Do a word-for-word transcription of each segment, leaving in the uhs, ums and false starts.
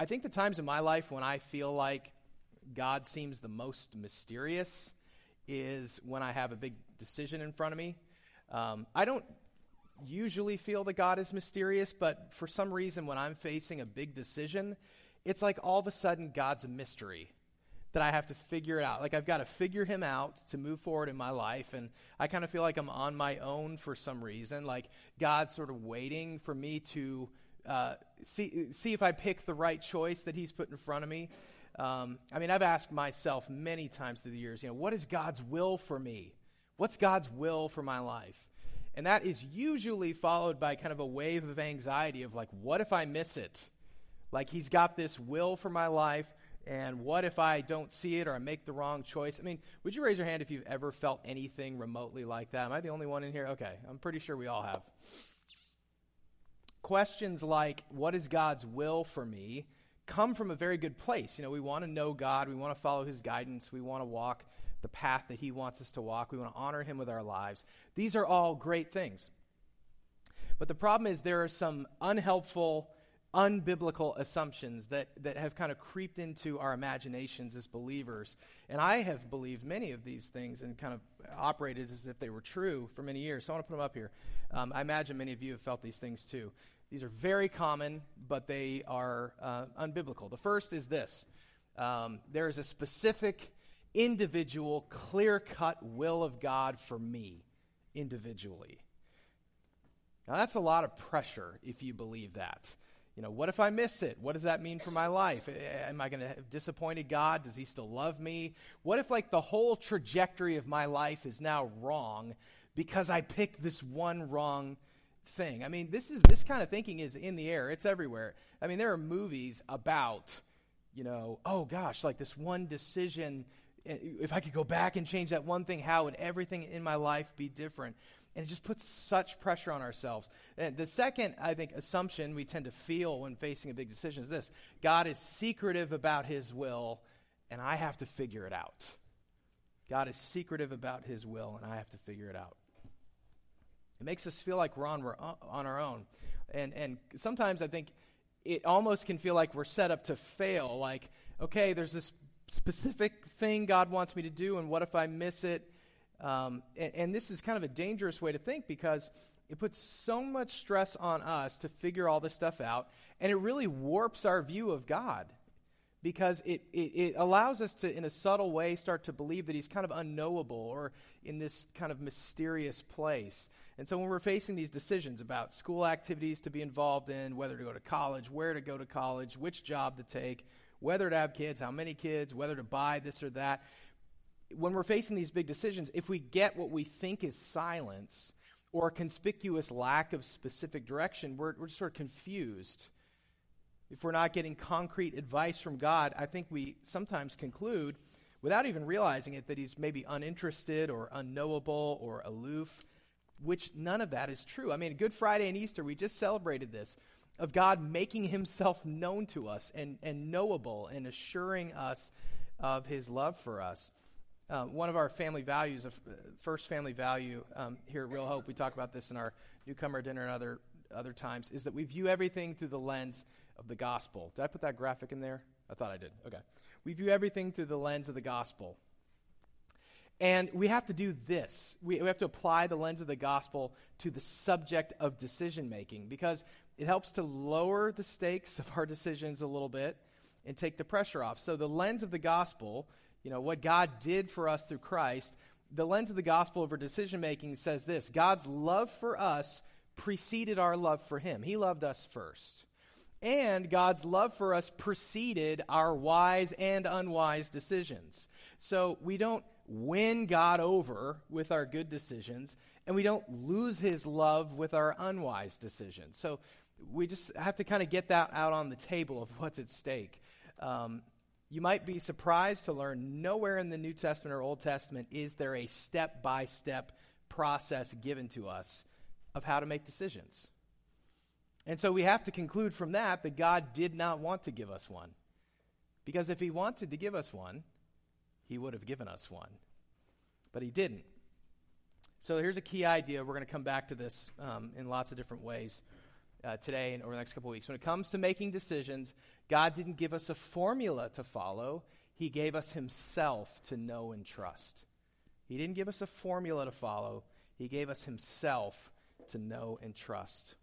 I think the times in my life when I feel like God seems the most mysterious is when I have a big decision in front of me. Um, I don't usually feel that God is mysterious, but for some reason when I'm facing a big decision, it's like all of a sudden God's a mystery that I have to figure it out. Like I've got to figure him out to move forward in my life, and I kind of feel like I'm on my own for some reason, like God's sort of waiting for me to uh, see see if I pick the right choice that he's put in front of me. Um, I mean, I've asked myself many times through the years, you know, what is God's will for me? What's God's will for my life? And that is usually followed by kind of a wave of anxiety of like, what if I miss it? Like he's got this will for my life, and what if I don't see it or I make the wrong choice? I mean, would you raise your hand if you've ever felt anything remotely like that? Am I the only one in here? Okay, I'm pretty sure we all have. Questions like, what is God's will for me, come from a very good place. You know, we want to know God. We want to follow his guidance. We want to walk the path that he wants us to walk. We want to honor him with our lives. These are all great things. But the problem is there are some unhelpful, unbiblical assumptions that, that have kind of creeped into our imaginations as believers. And I have believed many of these things and kind of operated as if they were true for many years. So I want to put them up here. Um, I imagine many of you have felt these things too. These are very common, but they are uh, unbiblical. The first is this. Um, there is a specific, individual, clear-cut will of God for me individually. Now, that's a lot of pressure if you believe that. You know, what if I miss it? What does that mean for my life? Am I going to have disappointed God? Does he still love me? What if, like, the whole trajectory of my life is now wrong because I picked this one wrong thing? I mean, this is this kind of thinking is in the air. It's everywhere. I mean, there are movies about, you know, oh gosh, like this one decision, if I could go back and change that one thing, how would everything in my life be different? And it just puts such pressure on ourselves. And the second, I think, assumption we tend to feel when facing a big decision is this: God is secretive about his will, and I have to figure it out. God is secretive about his will, and I have to figure it out. It makes us feel like we're on, we're on our own. And and sometimes I think it almost can feel like we're set up to fail. Like, okay, there's this specific thing God wants me to do, and what if I miss it? Um, and, and this is kind of a dangerous way to think because it puts so much stress on us to figure all this stuff out, and it really warps our view of God because it, it, it allows us to, in a subtle way, start to believe that he's kind of unknowable or in this kind of mysterious place. And so when we're facing these decisions about school activities to be involved in, whether to go to college, where to go to college, which job to take, whether to have kids, how many kids, whether to buy this or that, when we're facing these big decisions, if we get what we think is silence or a conspicuous lack of specific direction, we're, we're just sort of confused. If we're not getting concrete advice from God, I think we sometimes conclude, without even realizing it, that he's maybe uninterested or unknowable or aloof, which none of that is true. I mean, Good Friday and Easter, we just celebrated this, of God making himself known to us and, and knowable and assuring us of his love for us. Uh, one of our family values, of uh, first family value um, here at Real Hope, we talk about this in our newcomer dinner and other other times, is that we view everything through the lens of the gospel. Did I put that graphic in there? I thought I did. Okay. We view everything through the lens of the gospel. And we have to do this. We, we have to apply the lens of the gospel to the subject of decision making because it helps to lower the stakes of our decisions a little bit and take the pressure off. So the lens of the gospel, you know, what God did for us through Christ, the lens of the gospel over decision-making says this: God's love for us preceded our love for him. He loved us first. And God's love for us preceded our wise and unwise decisions. So we don't win God over with our good decisions, and we don't lose his love with our unwise decisions. So we just have to kind of get that out on the table of what's at stake. Um, You might be surprised to learn nowhere in the New Testament or Old Testament is there a step-by-step process given to us of how to make decisions. And so we have to conclude from that that God did not want to give us one. Because if he wanted to give us one, he would have given us one. But he didn't. So here's a key idea. We're going to come back to this um, in lots of different ways. uh, today and over the next couple of weeks. When it comes to making decisions, God didn't give us a formula to follow. He gave us himself to know and trust. He didn't give us a formula to follow. He gave us himself to know and trust.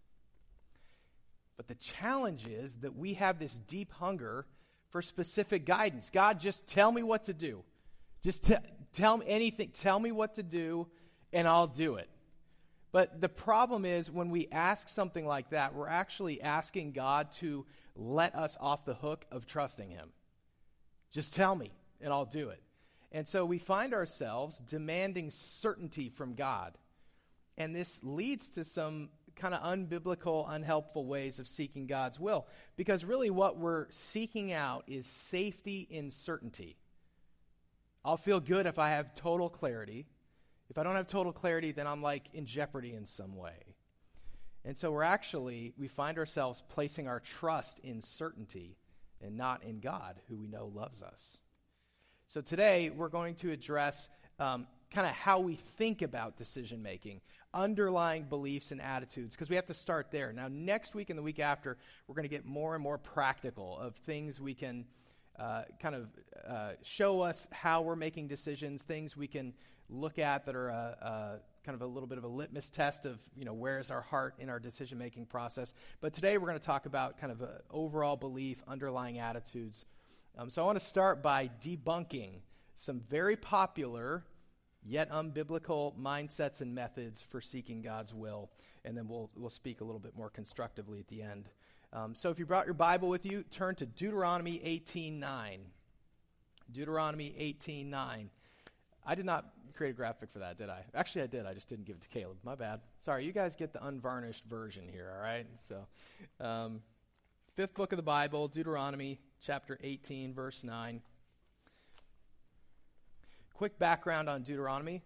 But the challenge is that we have this deep hunger for specific guidance. God, just tell me what to do. Just t- tell me anything. Tell me what to do, and I'll do it. But the problem is when we ask something like that, we're actually asking God to let us off the hook of trusting him. Just tell me, and I'll do it. And so we find ourselves demanding certainty from God. And this leads to some kind of unbiblical, unhelpful ways of seeking God's will. Because really what we're seeking out is safety in certainty. I'll feel good if I have total clarity. If I don't have total clarity, then I'm like in jeopardy in some way. And so we're actually, we find ourselves placing our trust in certainty and not in God, who we know loves us. So today, we're going to address um, kind of how we think about decision-making, underlying beliefs and attitudes, because we have to start there. Now, next week and the week after, we're going to get more and more practical of things we can uh, kind of uh, show us how we're making decisions, things we can look at that are a, a kind of a little bit of a litmus test of, you know, where is our heart in our decision-making process. But today we're going to talk about kind of a overall belief, underlying attitudes. Um, so I want to start by debunking some very popular yet unbiblical mindsets and methods for seeking God's will, and then we'll we'll speak a little bit more constructively at the end. Um, so if you brought your Bible with you, turn to Deuteronomy eighteen nine. Deuteronomy eighteen nine. I did not create a graphic for that, did I? Actually, I did. I just didn't give it to Caleb. My bad. Sorry, you guys get the unvarnished version here, all right? So, um, fifth book of the Bible, Deuteronomy chapter eighteen, verse nine. Quick background on Deuteronomy.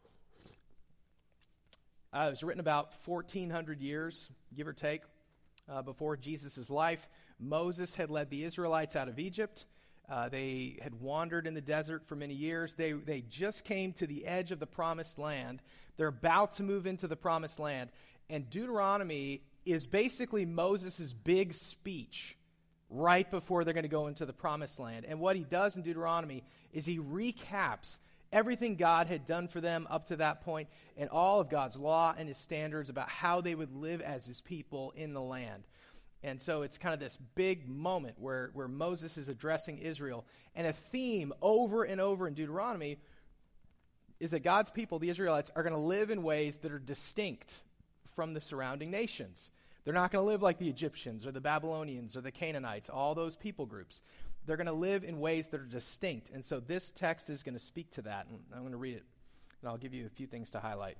Uh, it was written about fourteen hundred years, give or take, uh, before Jesus' life. Moses had led the Israelites out of Egypt. Uh, they had wandered in the desert for many years. They they just came to the edge of the promised land. They're about to move into the promised land. And Deuteronomy is basically Moses' big speech right before they're going to go into the promised land. And what he does in Deuteronomy is he recaps everything God had done for them up to that point and all of God's law and his standards about how they would live as his people in the land. And so it's kind of this big moment where, where Moses is addressing Israel. And a theme over and over in Deuteronomy is that God's people, the Israelites, are going to live in ways that are distinct from the surrounding nations. They're not going to live like the Egyptians or the Babylonians or the Canaanites, all those people groups. They're going to live in ways that are distinct. And so this text is going to speak to that. And I'm going to read it, and I'll give you a few things to highlight.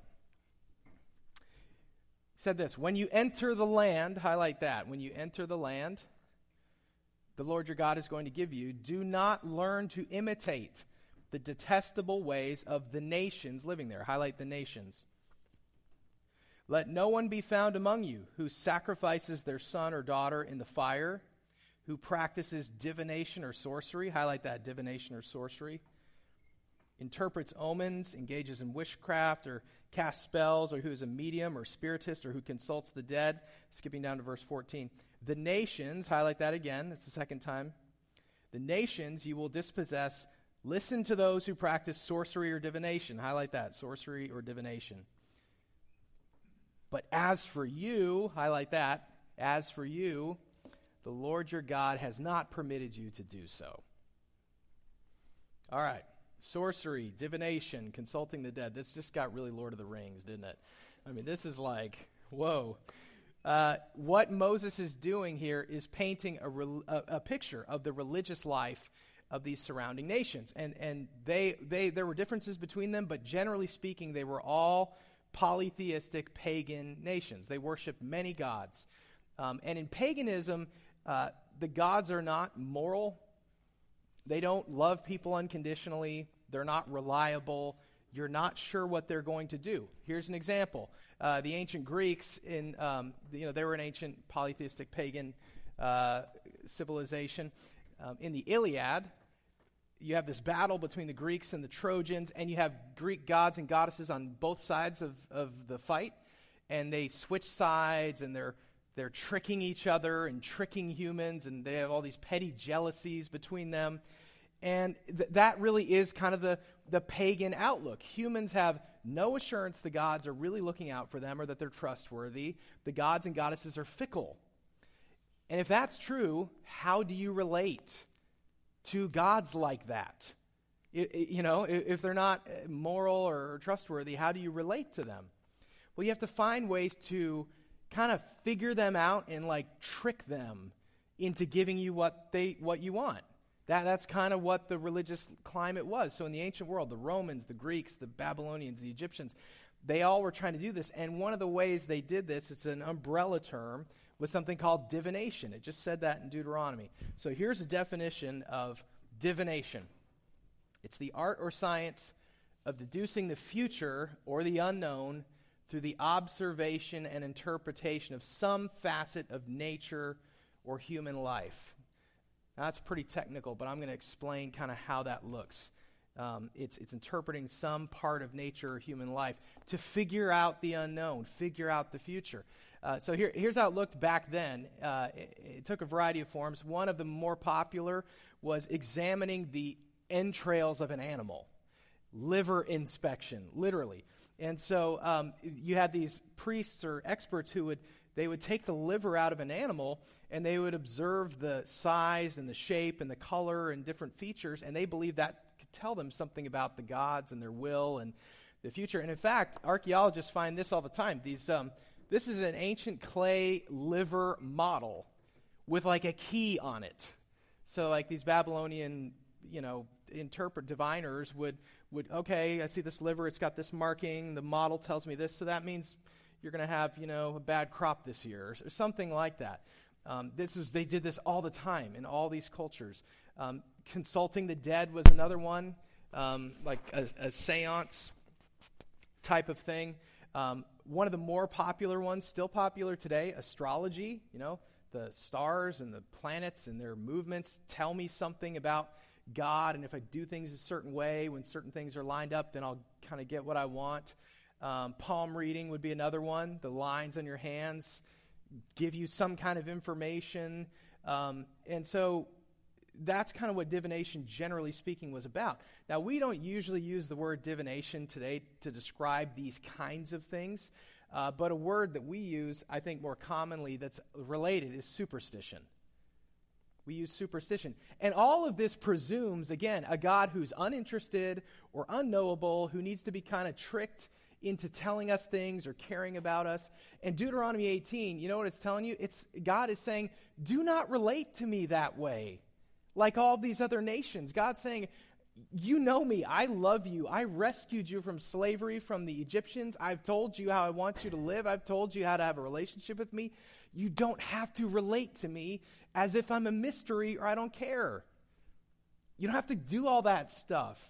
Said this, when you enter the land, highlight that, when you enter the land, the Lord your God is going to give you, do not learn to imitate the detestable ways of the nations living there. Highlight the nations. Let no one be found among you who sacrifices their son or daughter in the fire, who practices divination or sorcery. Highlight that, divination or sorcery. Interprets omens, engages in witchcraft, or casts spells, or who is a medium or spiritist, or who consults the dead. Skipping down to verse fourteen. The nations, highlight that again, that's the second time. The nations you will dispossess, listen to those who practice sorcery or divination. Highlight that, sorcery or divination. But as for you, highlight that, as for you, the Lord your God has not permitted you to do so. All right. Sorcery, divination, consulting the dead. This just got really Lord of the Rings, didn't it? I mean, this is like, whoa. Uh, what Moses is doing here is painting a, re- a, a picture of the religious life of these surrounding nations. And and they they there were differences between them, but generally speaking, they were all polytheistic pagan nations. They worshiped many gods. Um, and in paganism, uh, the gods are not moral. They don't love people unconditionally. They're not reliable. You're not sure what they're going to do. Here's an example. Uh, the ancient Greeks, in um, you know, they were an ancient polytheistic pagan uh, civilization. Um, in the Iliad, you have this battle between the Greeks and the Trojans, and you have Greek gods and goddesses on both sides of, of the fight, and they switch sides, and they're they're tricking each other and tricking humans, and they have all these petty jealousies between them. And th- that really is kind of the, the pagan outlook. Humans have no assurance the gods are really looking out for them or that they're trustworthy. The gods and goddesses are fickle. And if that's true, how do you relate to gods like that? It, it, you know, if, if they're not moral or trustworthy, how do you relate to them? Well, you have to find ways to kind of figure them out and like trick them into giving you what they what you want. That, that's kind of what the religious climate was. So in the ancient world, the Romans, the Greeks, the Babylonians, the Egyptians, they all were trying to do this. And one of the ways they did this, it's an umbrella term, was something called divination. It just said that in Deuteronomy. So here's a definition of divination. It's the art or science of deducing the future or the unknown through the observation and interpretation of some facet of nature or human life. Now, that's pretty technical, but I'm going to explain kind of how that looks. Um, it's, it's interpreting some part of nature or human life to figure out the unknown, figure out the future. Uh, so here, here's how it looked back then. Uh, it, it took a variety of forms. One of the more popular was examining the entrails of an animal, liver inspection, literally. And so um, you had these priests or experts who would they would take the liver out of an animal and they would observe the size and the shape and the color and different features, and they believed that could tell them something about the gods and their will and the future. And in fact, archaeologists find this all the time. These um, this is an ancient clay liver model with like a key on it. So like these Babylonian, you know, interpret diviners would would okay, I see this liver, it's got this marking, the model tells me this, so that means you're going to have, you know, a bad crop this year, or, or something like that. Um, this was they did this all the time in all these cultures. Um, consulting the dead was another one, um, like a, a seance type of thing. Um, one of the more popular ones, still popular today, astrology. You know, the stars and the planets and their movements tell me something about God, and if I do things a certain way, when certain things are lined up, then I'll kind of get what I want. Um, palm reading would be another one. The lines on your hands give you some kind of information. Um, and so that's kind of what divination, generally speaking, was about. Now, we don't usually use the word divination today to describe these kinds of things, uh, but a word that we use, I think, more commonly that's related is superstition. We use superstition. And all of this presumes, again, a God who's uninterested or unknowable, who needs to be kind of tricked into telling us things or caring about us. And Deuteronomy eighteen, you know what it's telling you? It's God is saying, do not relate to me that way, like all these other nations. God's saying, you know me, I love you, I rescued you from slavery from the Egyptians, I've told you how I want you to live, I've told you how to have a relationship with me. You don't have to relate to me as if I'm a mystery or I don't care. You don't have to do all that stuff.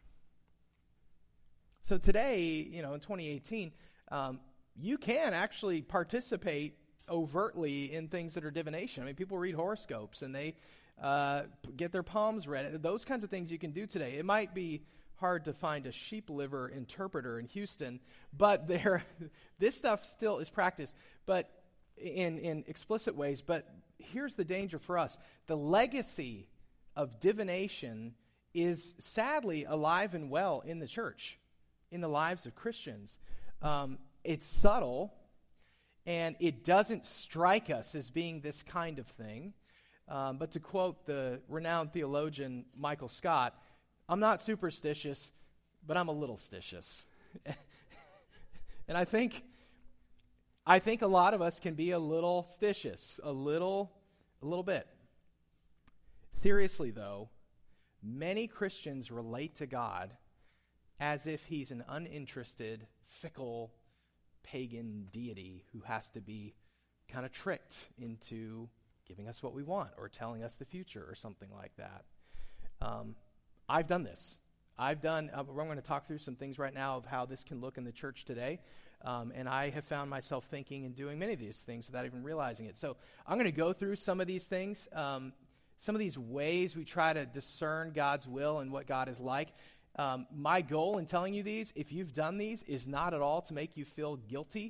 So today, you know, in twenty eighteen, um, you can actually participate overtly in things that are divination. I mean, people read horoscopes and they uh, get their palms read. Those kinds of things you can do today. It might be hard to find a sheep liver interpreter in Houston, but there, this stuff still is practiced, but in, in explicit ways. But here's the danger for us. The legacy of divination is sadly alive and well in the church, in the lives of Christians. Um, it's subtle, and it doesn't strike us as being this kind of thing. Um, but to quote the renowned theologian Michael Scott, I'm not superstitious, but I'm a little stitious. And I think, I think a lot of us can be a little stitious, a little, a little bit. Seriously, though, many Christians relate to God as if he's an uninterested, fickle, pagan deity who has to be kind of tricked into giving us what we want or telling us the future or something like that. Um, I've done this. I've done, uh, we're going to talk through some things right now of how this can look in the church today. Um, and I have found myself thinking and doing many of these things without even realizing it. So I'm going to go through some of these things, um, some of these ways we try to discern God's will and what God is like. Um, my goal in telling you these, if you've done these, is not at all to make you feel guilty.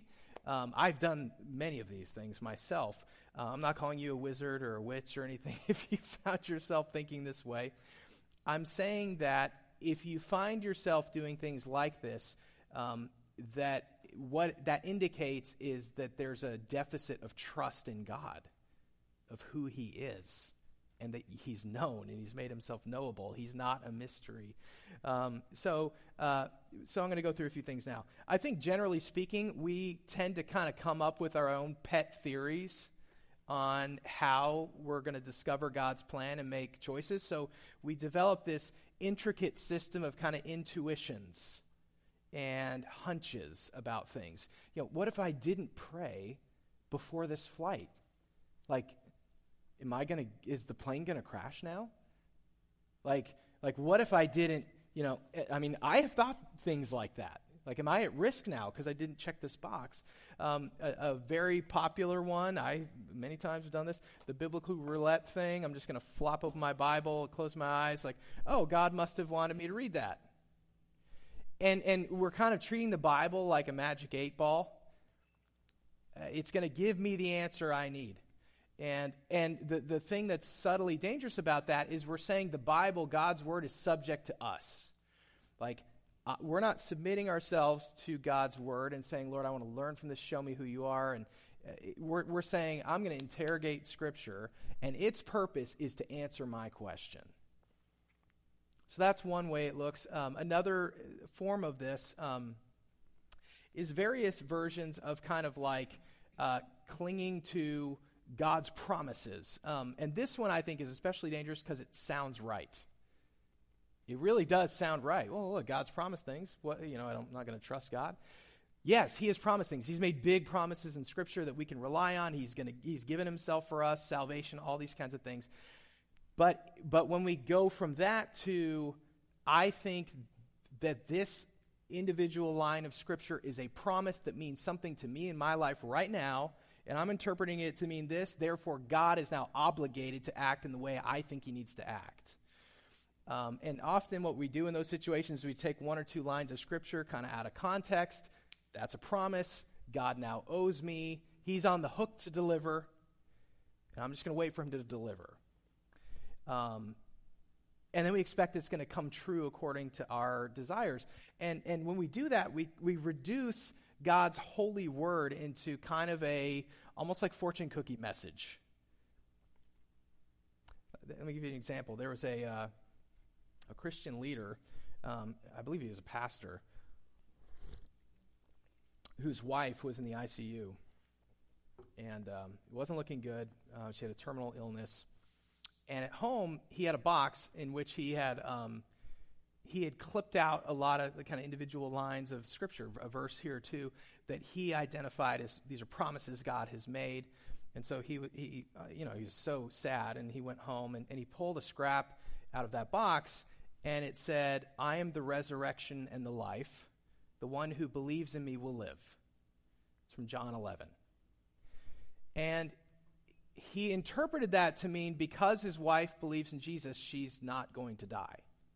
Um, I've done many of these things myself. Uh, I'm not calling you a wizard or a witch or anything if you found yourself thinking this way. I'm saying that if you find yourself doing things like this, um, that what that indicates is that there's a deficit of trust in God, of who he is, and that he's known and he's made himself knowable. He's not a mystery. Um, so, uh, so I'm going to go through a few things now. I think generally speaking, we tend to kind of come up with our own pet theories on how we're going to discover God's plan and make choices. So we develop this intricate system of kind of intuitions and hunches about things. You know, what if I didn't pray before this flight? Like, am I going to, is the plane going to crash now? Like, like what if I didn't, you know, I mean, I have thought things like that. Like, am I at risk now because I didn't check this box? Um, a, a very popular one, I many times have done this, the biblical roulette thing. I'm just going to flop open my Bible, close my eyes, like, oh, God must have wanted me to read that. And and we're kind of treating the Bible like a magic eight ball. Uh, it's going to give me the answer I need. And and the, the thing that's subtly dangerous about that is we're saying the Bible, God's word, is subject to us. Like, uh, we're not submitting ourselves to God's word and saying, Lord, I want to learn from this, show me who you are. And uh, we're, we're saying, I'm going to interrogate Scripture, and its purpose is to answer my question. So that's one way it looks. Um, another form of this um, is various versions of kind of like uh, clinging to God's promises. Um, and this one, I think, is especially dangerous because it sounds right. It really does sound right. Well, look, God's promised things. What, you know, I'm not going to trust God. Yes, he has promised things. He's made big promises in Scripture that we can rely on. He's going to, he's given himself for us, salvation, all these kinds of things. But but when we go from that to, I think that this individual line of Scripture is a promise that means something to me in my life right now, and I'm interpreting it to mean this, therefore God is now obligated to act in the way I think he needs to act. Um, and often what we do in those situations is we take one or two lines of Scripture kind of out of context. That's a promise. God now owes me. He's on the hook to deliver, and I'm just going to wait for him to deliver. Um, and then we expect it's going to come true according to our desires. And and when we do that, we we reduce God's holy word into kind of a, almost like fortune cookie message. Let me give you an example. There was a, uh, a Christian leader, um, I believe he was a pastor, whose wife was in the I C U. And um, it wasn't looking good. Uh, she had a terminal illness. And at home, he had a box in which he had um, he had clipped out a lot of the kind of individual lines of Scripture, a verse here or two, that he identified as these are promises God has made. And so he, he uh, you know, he was so sad, and he went home, and, and he pulled a scrap out of that box, and it said, I am the resurrection and the life. The one who believes in me will live. It's from John eleven. And he interpreted that to mean because his wife believes in Jesus, she's not going to die.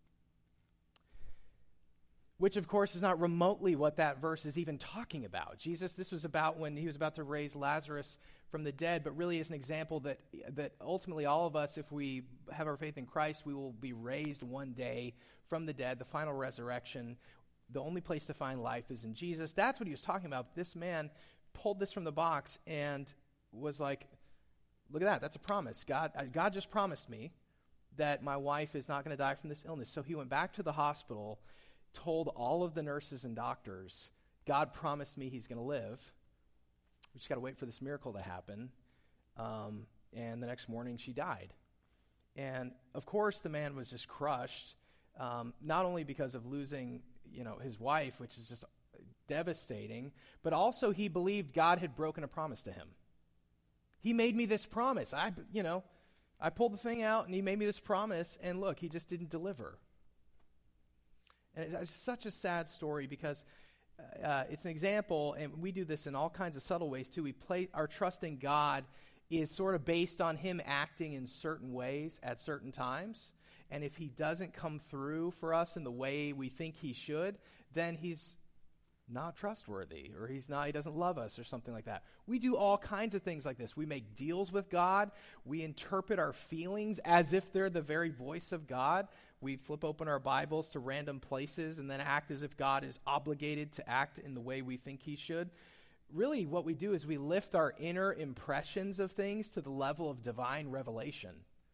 Which, of course, is not remotely what that verse is even talking about. Jesus, this was about when he was about to raise Lazarus from the dead, but really is an example that that ultimately all of us, if we have our faith in Christ, we will be raised one day from the dead, the final resurrection. The only place to find life is in Jesus. That's what he was talking about. This man pulled this from the box and was like, look at that. That's a promise. God, God just promised me that my wife is not going to die from this illness. So he went back to the hospital, told all of the nurses and doctors, God promised me he's going to live. We just got to wait for this miracle to happen. Um, and the next morning she died. And of course the man was just crushed, um, not only because of losing, you know, his wife, which is just devastating, but also he believed God had broken a promise to him. He made me this promise. I, you know, I pulled the thing out and he made me this promise, and look, he just didn't deliver. And it's, it's such a sad story because uh, it's an example, and we do this in all kinds of subtle ways too. We place our trust in God is sort of based on him acting in certain ways at certain times. And if he doesn't come through for us in the way we think he should, then he's not trustworthy, or he's not, he doesn't love us, or something like that. We do all kinds of things like this. We make deals with God. We interpret our feelings as if they're the very voice of God. We flip open our Bibles to random places and then act as if God is obligated to act in the way we think he should. Really, what we do is we lift our inner impressions of things to the level of divine revelation.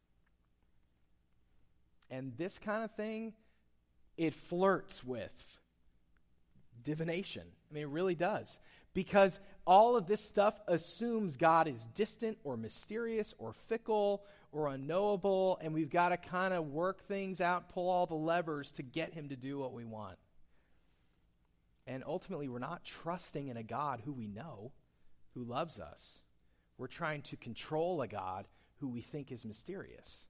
And this kind of thing, it flirts with divination. I mean, it really does. Because all of this stuff assumes God is distant or mysterious or fickle or unknowable, and we've got to kind of work things out, pull all the levers to get him to do what we want. And ultimately, we're not trusting in a God who we know, who loves us. We're trying to control a God who we think is mysterious.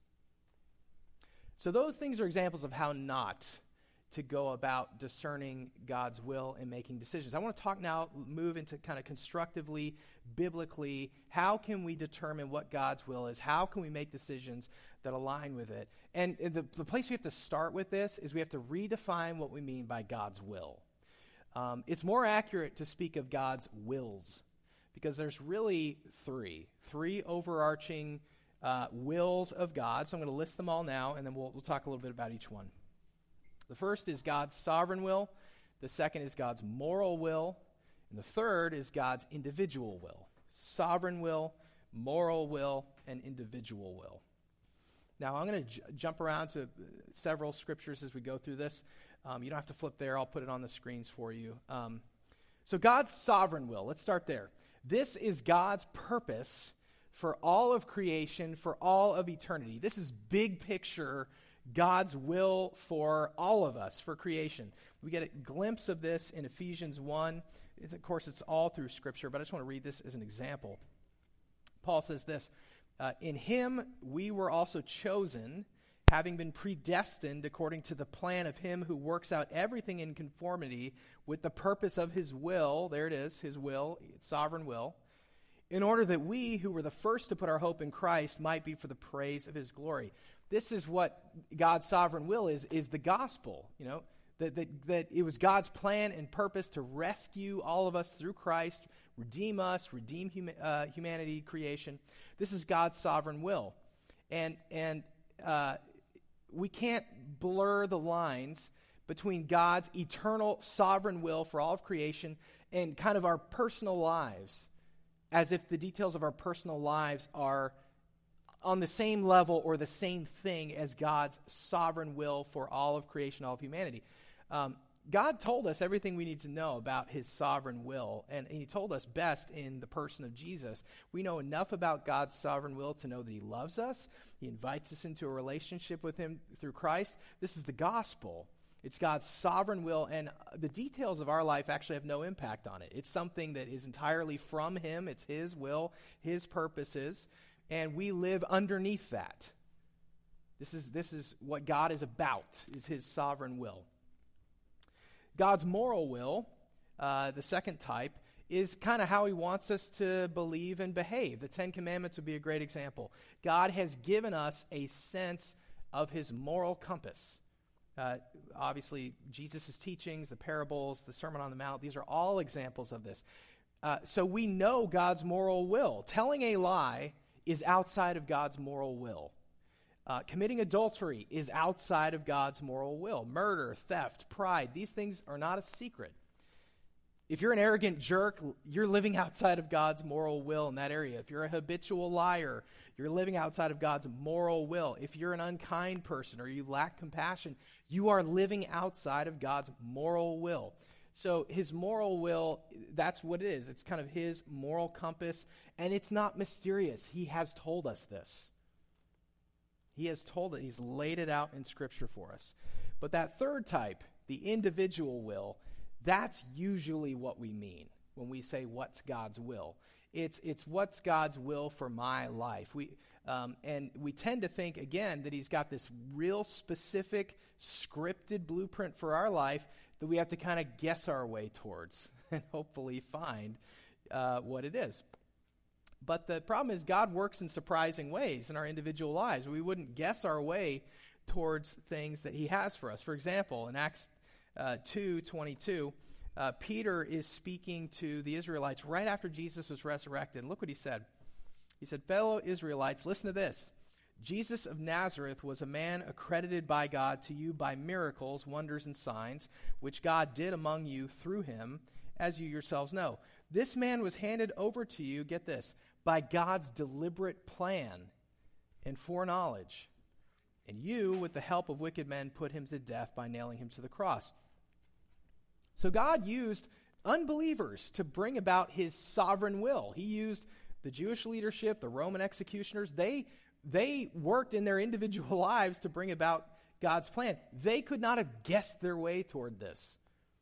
So those things are examples of how not to go about discerning God's will and making decisions. I want to talk now, move into kind of constructively, biblically, how can we determine what God's will is? How can we make decisions that align with it? And the, the place we have to start with this is we have to redefine what we mean by God's will. Um, it's more accurate to speak of God's wills, because there's really three, three overarching uh, wills of God. So I'm going to list them all now, and then we'll, we'll talk a little bit about each one. The first is God's sovereign will. The second is God's moral will. And the third is God's individual will. Sovereign will, moral will, and individual will. Now, I'm going to j- jump around to several scriptures as we go through this. Um, you don't have to flip there. I'll put it on the screens for you. Um, so God's sovereign will. Let's start there. This is God's purpose for all of creation, for all of eternity. This is big picture God's will for all of us, for creation. We get a glimpse of this in Ephesians one. It's, of course, it's all through Scripture, but I just want to read this as an example. Paul says this, uh, in him we were also chosen, having been predestined according to the plan of him who works out everything in conformity with the purpose of his will. There it is, his will, sovereign will, in order that we who were the first to put our hope in Christ might be for the praise of his glory. This is what God's sovereign will is, is the gospel, you know, that, that, that it was God's plan and purpose to rescue all of us through Christ, redeem us, redeem hum, uh, humanity, creation. This is God's sovereign will. And, and uh, we can't blur the lines between God's eternal sovereign will for all of creation and kind of our personal lives, as if the details of our personal lives are on the same level or the same thing as God's sovereign will for all of creation, all of humanity. Um, God told us everything we need to know about his sovereign will, and he told us best in the person of Jesus. We know enough about God's sovereign will to know that he loves us. He invites us into a relationship with him through Christ. This is the gospel. It's God's sovereign will, and the details of our life actually have no impact on it. It's something that is entirely from him. It's his will, his purposes, and we live underneath that. This is, this is what God is about, is his sovereign will. God's moral will, uh, the second type, is kind of how he wants us to believe and behave. The Ten Commandments would be a great example. God has given us a sense of his moral compass. Uh, obviously, Jesus' teachings, the parables, the Sermon on the Mount, these are all examples of this. Uh, so we know God's moral will. Telling a lie is outside of God's moral will. Uh, committing adultery is outside of God's moral will. Murder, theft, pride, these things are not a secret. If you're an arrogant jerk, you're living outside of God's moral will in that area. If you're a habitual liar, you're living outside of God's moral will. If you're an unkind person or you lack compassion, you are living outside of God's moral will. So his moral will, that's what it is. It's kind of his moral compass, and it's not mysterious. He has told us this. He has told it. He's laid it out in Scripture for us. But that third type, the individual will, that's usually what we mean when we say what's God's will. It's it's what's God's will for my life. We um, and we tend to think, again, that he's got this real specific, scripted blueprint for our life that we have to kind of guess our way towards and hopefully find uh, what it is. But the problem is God works in surprising ways in our individual lives. We wouldn't guess our way towards things that he has for us. For example, in Acts uh, two twenty-two, Uh, Peter is speaking to the Israelites right after Jesus was resurrected. And look what he said. He said, "Fellow Israelites, listen to this. Jesus of Nazareth was a man accredited by God to you by miracles, wonders, and signs, which God did among you through him, as you yourselves know. This man was handed over to you," get this, "by God's deliberate plan and foreknowledge. And you, with the help of wicked men, put him to death by nailing him to the cross." So God used unbelievers to bring about his sovereign will. He used the Jewish leadership, the Roman executioners. They They worked in their individual lives to bring about God's plan. They could not have guessed their way toward this.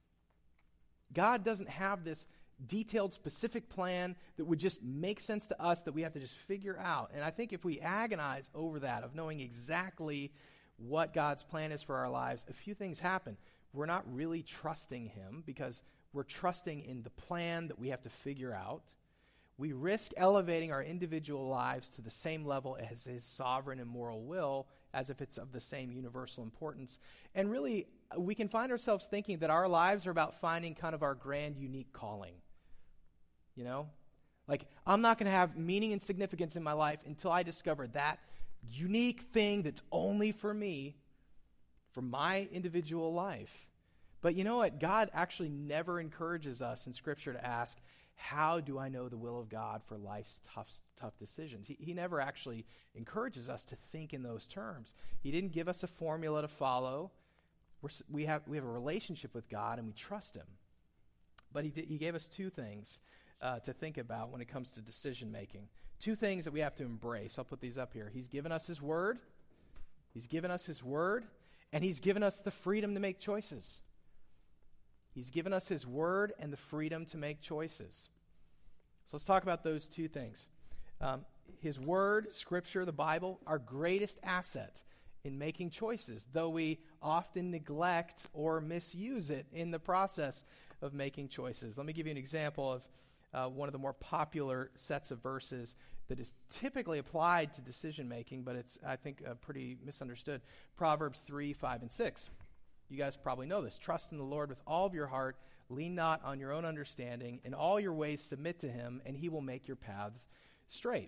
God doesn't have this detailed, specific plan that would just make sense to us that we have to just figure out. And I think if we agonize over that, of knowing exactly what God's plan is for our lives, a few things happen. We're not really trusting him because we're trusting in the plan that we have to figure out. We risk elevating our individual lives to the same level as his sovereign and moral will, as if it's of the same universal importance. And really, we can find ourselves thinking that our lives are about finding kind of our grand, unique calling. You know? Like, I'm not going to have meaning and significance in my life until I discover that unique thing that's only for me, for my individual life. But you know what? God actually never encourages us in Scripture to ask, how do I know the will of God for life's tough, tough decisions? He, he never actually encourages us to think in those terms. He didn't give us a formula to follow. We're, we have we have a relationship with God and we trust him. But he, he gave us two things uh, to think about when it comes to decision making. Two things that we have to embrace. I'll put these up here. He's given us his word. He's given us his word. And he's given us the freedom to make choices. He's given us his word and the freedom to make choices. So let's talk about those two things. Um, his word, Scripture, the Bible, our greatest asset in making choices, though we often neglect or misuse it in the process of making choices. Let me give you an example of uh, one of the more popular sets of verses that is typically applied to decision making, but it's, I think, uh, pretty misunderstood. Proverbs three, five, and six. You guys probably know this. "Trust in the Lord with all of your heart. Lean not on your own understanding. In all your ways submit to him, and he will make your paths straight."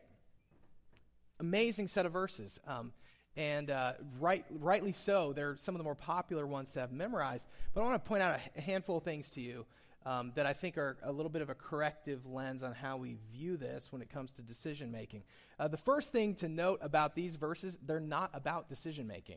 Amazing set of verses. Um, and uh, right, rightly so. They're some of the more popular ones to have memorized. But I want to point out a handful of things to you um, that I think are a little bit of a corrective lens on how we view this when it comes to decision making. Uh, the first thing to note about these verses, they're not about decision making.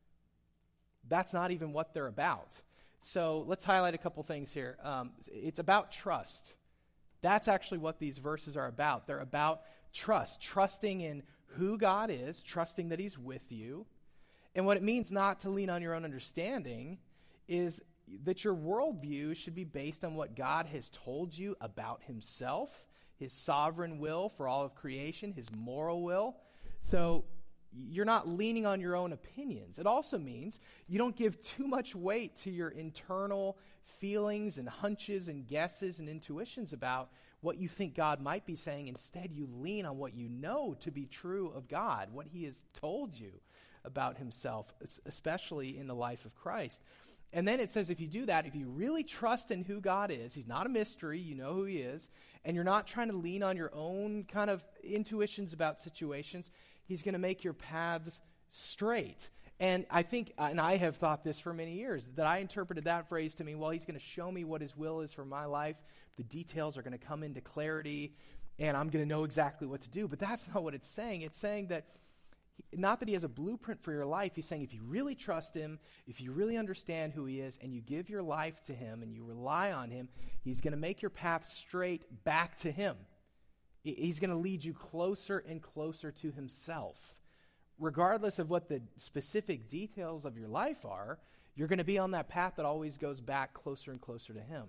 That's not even what they're about. So let's highlight a couple things here. Um, it's about trust. That's actually what these verses are about. They're about trust, trusting in who God is, trusting that he's with you. And what it means not to lean on your own understanding is that your worldview should be based on what God has told you about himself, his sovereign will for all of creation, his moral will. So you're not leaning on your own opinions. It also means you don't give too much weight to your internal feelings and hunches and guesses and intuitions about what you think God might be saying. Instead, you lean on what you know to be true of God, what he has told you about himself, especially in the life of Christ. And then it says if you do that, if you really trust in who God is, he's not a mystery, you know who he is, and you're not trying to lean on your own kind of intuitions about situations, he's going to make your paths straight. And I think, and I have thought this for many years, that I interpreted that phrase to mean, well, he's going to show me what his will is for my life. The details are going to come into clarity, and I'm going to know exactly what to do. But that's not what it's saying. It's saying that, he, not that he has a blueprint for your life. He's saying if you really trust him, if you really understand who he is, and you give your life to him, and you rely on him, he's going to make your path straight back to him. He's going to lead you closer and closer to himself. Regardless of what the specific details of your life are, you're going to be on that path that always goes back closer and closer to him.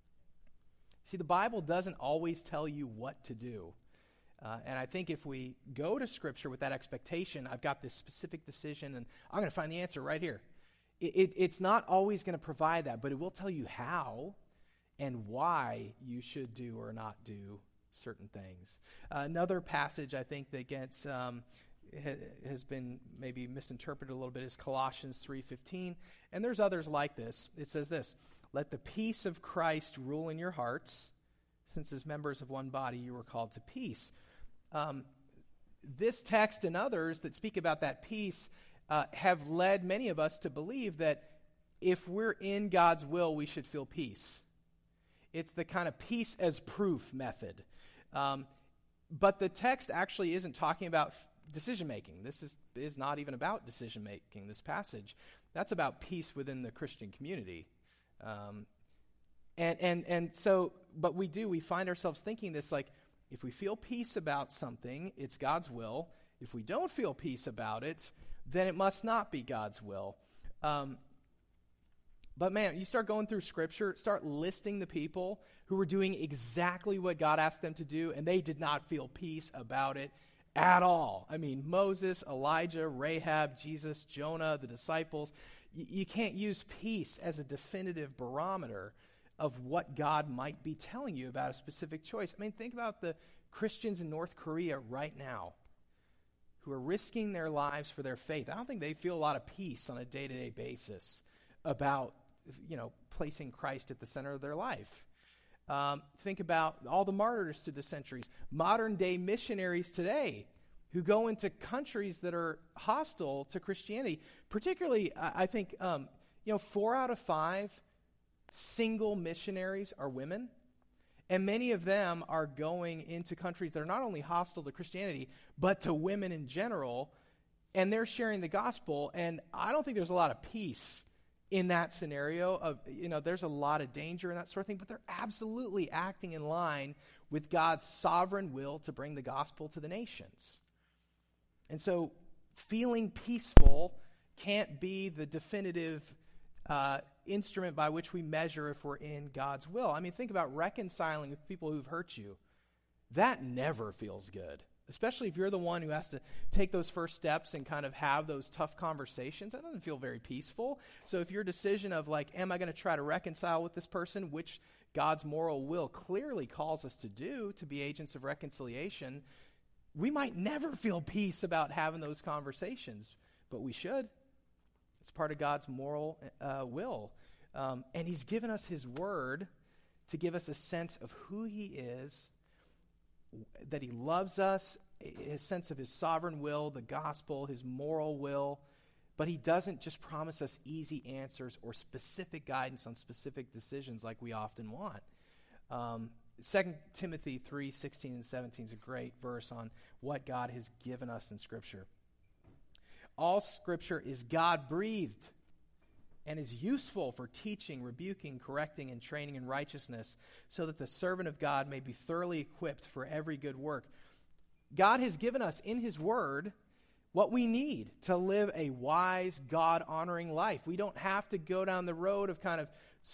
See, the Bible doesn't always tell you what to do. Uh, and I think if we go to Scripture with that expectation, I've got this specific decision and I'm going to find the answer right here. It, it, it's not always going to provide that, but it will tell you how and why you should do or not do certain things. Uh, another passage I think that gets um, ha- has been maybe misinterpreted a little bit is Colossians three fifteen, and there's others like this. It says this: Let the peace of Christ rule in your hearts, since as members of one body you were called to peace. Um, this text and others that speak about that peace uh, have led many of us to believe that if we're in God's will, we should feel peace. It's the kind of peace as proof method. Um, but the text actually isn't talking about f- decision-making. This is, is not even about decision-making, this passage. That's about peace within the Christian community. Um, and, and, and so, but we do, we find ourselves thinking this, like, if we feel peace about something, it's God's will. If we don't feel peace about it, then it must not be God's will. Um, but man, you start going through Scripture, start listing the people who were doing exactly what God asked them to do, and they did not feel peace about it at all. I mean, Moses, Elijah, Rahab, Jesus, Jonah, the disciples. Y- you can't use peace as a definitive barometer of what God might be telling you about a specific choice. I mean, think about the Christians in North Korea right now who are risking their lives for their faith. I don't think they feel a lot of peace on a day-to-day basis about, you know, placing Christ at the center of their life. Um, think about all the martyrs through the centuries, modern-day missionaries today who go into countries that are hostile to Christianity. Particularly, I, I think, um, you know, four out of five single missionaries are women, and many of them are going into countries that are not only hostile to Christianity, but to women in general, and they're sharing the gospel, and I don't think there's a lot of peace in that scenario of, you know, there's a lot of danger and that sort of thing, but they're absolutely acting in line with God's sovereign will to bring the gospel to the nations. And so feeling peaceful can't be the definitive uh, instrument by which we measure if we're in God's will. I mean, think about reconciling with people who've hurt you. That never feels good, especially if you're the one who has to take those first steps and kind of have those tough conversations. That doesn't feel very peaceful. So if your decision of like, am I going to try to reconcile with this person, which God's moral will clearly calls us to do, to be agents of reconciliation, we might never feel peace about having those conversations, but we should. It's part of God's moral uh, will. Um, and he's given us his word to give us a sense of who he is, that he loves us, his sense of his sovereign will, the gospel, his moral will. But he doesn't just promise us easy answers or specific guidance on specific decisions like we often want. Um, Second Timothy three sixteen and seventeen is a great verse on what God has given us in Scripture. All Scripture is God-breathed and is useful for teaching, rebuking, correcting, and training in righteousness, so that the servant of God may be thoroughly equipped for every good work. God has given us in his word what we need to live a wise, God-honoring life. We don't have to go down the road of kind of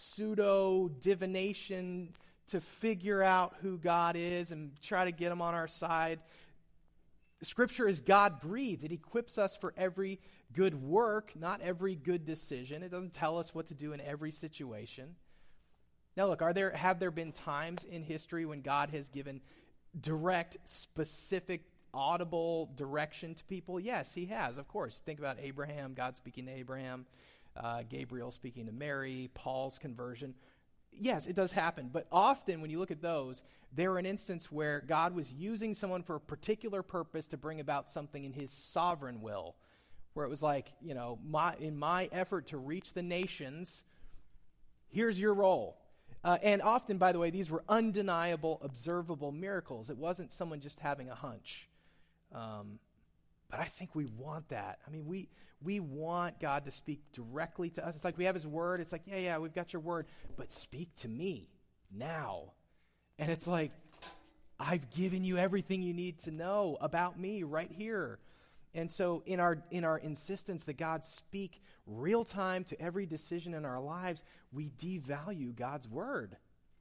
pseudo-divination to figure out who God is and try to get him on our side. Scripture is God-breathed. It equips us for every good work, not every good decision. It doesn't tell us what to do in every situation. Now look, are there have there been times in history when God has given direct, specific, audible direction to people? Yes, he has, of course. Think about Abraham, God speaking to Abraham, uh, Gabriel speaking to Mary, Paul's conversion. Yes, it does happen, but often when you look at those, they're an instance where God was using someone for a particular purpose to bring about something in his sovereign will, where it was like, you know, my in my effort to reach the nations, here's your role. Uh, and often, by the way, these were undeniable, observable miracles. It wasn't someone just having a hunch. Um, but I think we want that. I mean, we we want God to speak directly to us. It's like we have his word. It's like, yeah, yeah, we've got your word, but speak to me now. And it's like, I've given you everything you need to know about me right here. And so in our in our insistence that God speak real time to every decision in our lives, we devalue God's word.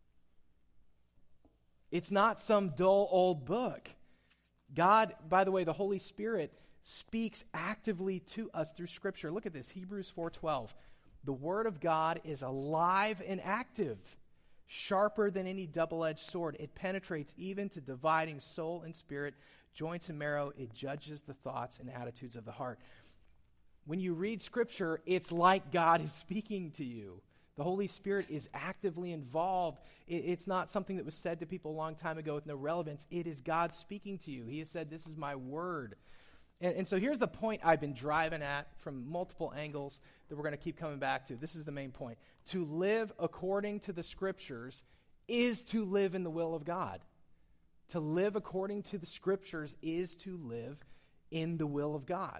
It's not some dull old book. God, by the way, the Holy Spirit speaks actively to us through Scripture. Look at this, Hebrews four twelve. The word of God is alive and active, sharper than any double-edged sword. It penetrates even to dividing soul and spirit, joints and marrow. It judges the thoughts and attitudes of the heart. When you read Scripture, it's like God is speaking to you. The The Holy Spirit is actively involved. It, it's not something that was said to people a long time ago with no relevance. It is God speaking to you. He has said, this is my word. And, and so here's the point I've been driving at from multiple angles that we're going to keep coming back to. This is the main point. To live according to the Scriptures is to live in the will of God. To live according to the Scriptures is to live in the will of God.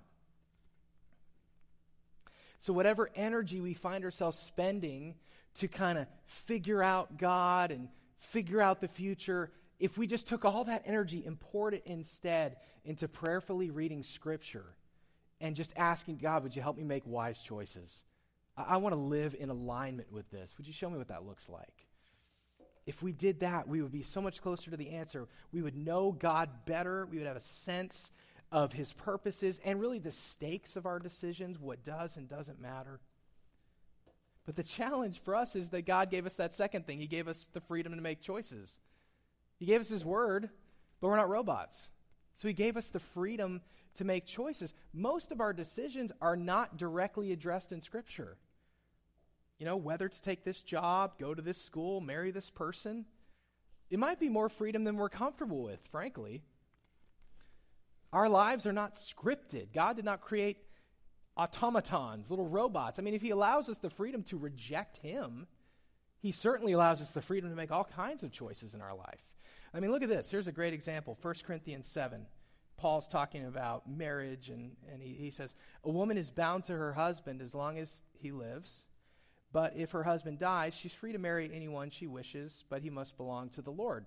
So whatever energy we find ourselves spending to kind of figure out God and figure out the future, if we just took all that energy and poured it instead into prayerfully reading Scripture and just asking God, would you help me make wise choices? I, I want to live in alignment with this. Would you show me what that looks like? If we did that, we would be so much closer to the answer. We would know God better. We would have a sense of his purposes and really the stakes of our decisions, what does and doesn't matter. But the challenge for us is that God gave us that second thing. He gave us the freedom to make choices. He gave us his word, but we're not robots. So he gave us the freedom to make choices. Most of our decisions are not directly addressed in Scripture. You know, whether to take this job, go to this school, marry this person. It might be more freedom than we're comfortable with, frankly. Our lives are not scripted. God did not create automatons, little robots. I mean, if he allows us the freedom to reject him, he certainly allows us the freedom to make all kinds of choices in our life. I mean, look at this. Here's a great example. First Corinthians seven. Paul's talking about marriage, and, and he, he says, a woman is bound to her husband as long as he lives. But if her husband dies, she's free to marry anyone she wishes, but he must belong to the Lord.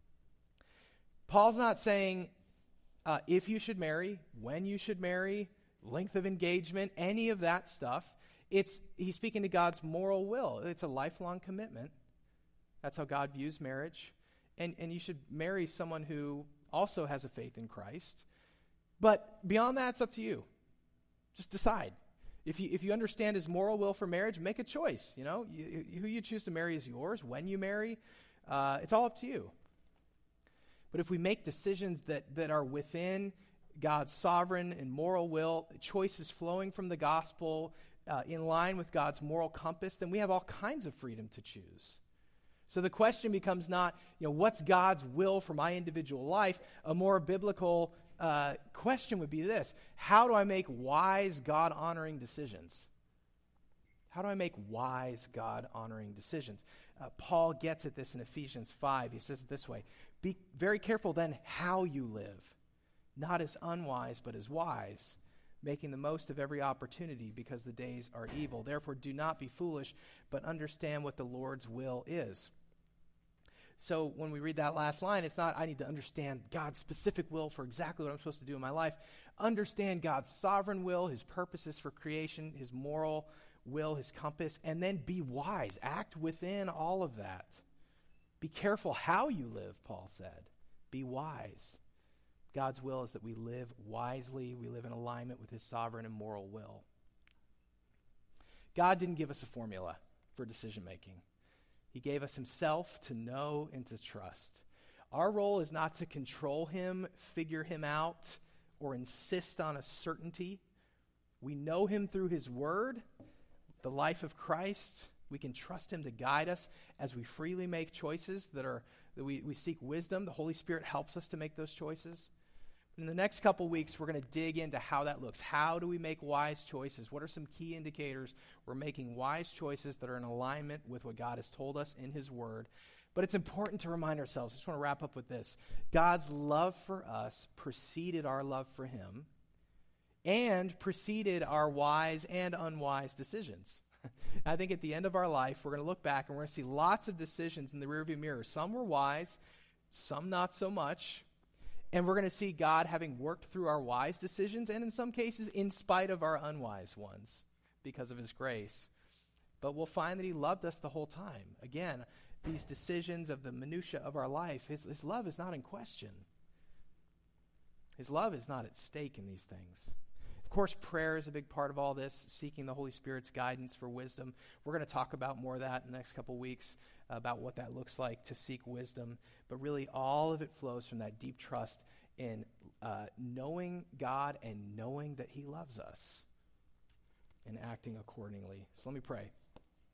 Paul's not saying uh, if you should marry, when you should marry, length of engagement, any of that stuff. It's he's speaking to God's moral will. It's a lifelong commitment. That's how God views marriage. And, and you should marry someone who also has a faith in Christ. But beyond that, it's up to you. Just decide. If you if you understand his moral will for marriage, make a choice. You know, you, who you choose to marry is yours. When you marry, uh, it's all up to you. But if we make decisions that, that are within God's sovereign and moral will, choices flowing from the gospel uh, in line with God's moral compass, then we have all kinds of freedom to choose. So the question becomes not, you know, what's God's will for my individual life? A more biblical uh, question would be this: how do I make wise, God-honoring decisions? How do I make wise, God-honoring decisions? Uh, Paul gets at this in Ephesians five. He says it this way: be very careful then how you live, not as unwise, but as wise, making the most of every opportunity because the days are evil. Therefore, do not be foolish, but understand what the Lord's will is. So when we read that last line, it's not, I need to understand God's specific will for exactly what I'm supposed to do in my life. Understand God's sovereign will, his purposes for creation, his moral will, his compass, and then be wise. Act within all of that. Be careful how you live, Paul said. Be wise. God's will is that we live wisely. We live in alignment with his sovereign and moral will. God didn't give us a formula for decision making. He gave us himself to know and to trust. Our role is not to control him, figure him out, or insist on a certainty. We know him through his word, the life of Christ. We can trust him to guide us as we freely make choices that are that we, we seek wisdom. The Holy Spirit helps us to make those choices. In the next couple weeks, we're going to dig into how that looks. How do we make wise choices? What are some key indicators we're making wise choices that are in alignment with what God has told us in his word? But it's important to remind ourselves, I just want to wrap up with this. God's love for us preceded our love for him and preceded our wise and unwise decisions. I think at the end of our life, we're going to look back and we're going to see lots of decisions in the rearview mirror. Some were wise, some not so much. And we're going to see God having worked through our wise decisions, and in some cases, in spite of our unwise ones, because of his grace. But we'll find that he loved us the whole time. Again, these decisions of the minutia of our life, his, his love is not in question. His love is not at stake in these things. Of course, prayer is a big part of all this, seeking the Holy Spirit's guidance for wisdom. We're going to talk about more of that in the next couple weeks, about what that looks like to seek wisdom. But really, all of it flows from that deep trust in uh, knowing God and knowing that he loves us and acting accordingly. So let me pray.